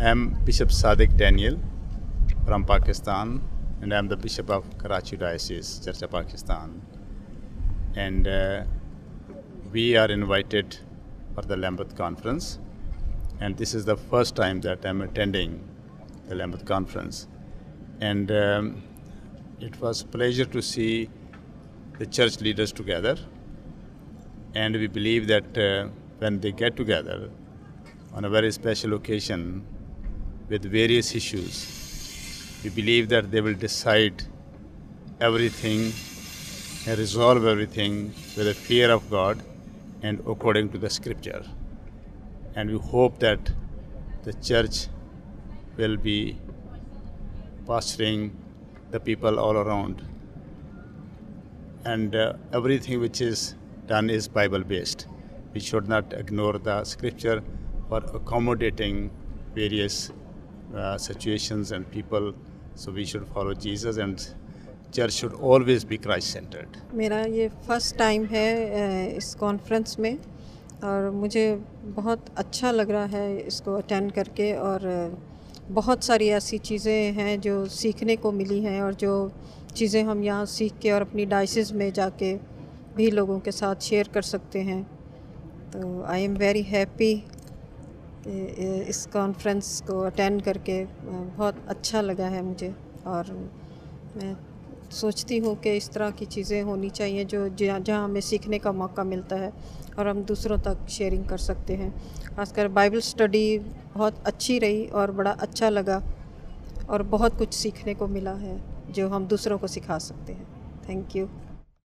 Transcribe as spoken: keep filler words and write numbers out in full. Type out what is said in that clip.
I'm Bishop Sadiq Daniel from Pakistan, and I'm the Bishop of Karachi Diocese, Church of Pakistan. And uh, we are invited for the Lambeth Conference, and this is the first time that I'm attending the Lambeth Conference. And um, it was a pleasure to see the church leaders together, and we believe that uh, when they get together on a very special occasion with various issues, we believe that they will decide everything and resolve everything with the fear of God and according to the scripture. And we hope that the church will be pastoring the people all around, and uh, everything which is done is Bible based. We should not ignore the scripture for accommodating various uh, situations and people. So we should follow Jesus, and church should always be Christ centered. मेरा ये first time है इस conference में, और मुझे बहुत अच्छा लग रहा है इसको अटेंड करके। और बहुत सारी ऐसी चीज़ें हैं जो सीखने को मिली हैं, और जो चीज़ें हम यहाँ सीख के और अपनी डायसिस में जाके भी लोगों के साथ शेयर कर सकते हैं। तो आई एम वेरी हैप्पी इस कॉन्फ्रेंस को अटेंड करके बहुत अच्छा लगा है मुझे। और मैं सोचती हूँ कि इस तरह की चीज़ें होनी चाहिए जो जहाँ हमें सीखने का मौका मिलता है और हम दूसरों तक शेयरिंग कर सकते हैं। खासकर बाइबल स्टडी बहुत अच्छी रही और बड़ा अच्छा लगा, और बहुत कुछ सीखने को मिला है जो हम दूसरों को सिखा सकते हैं। Thank you.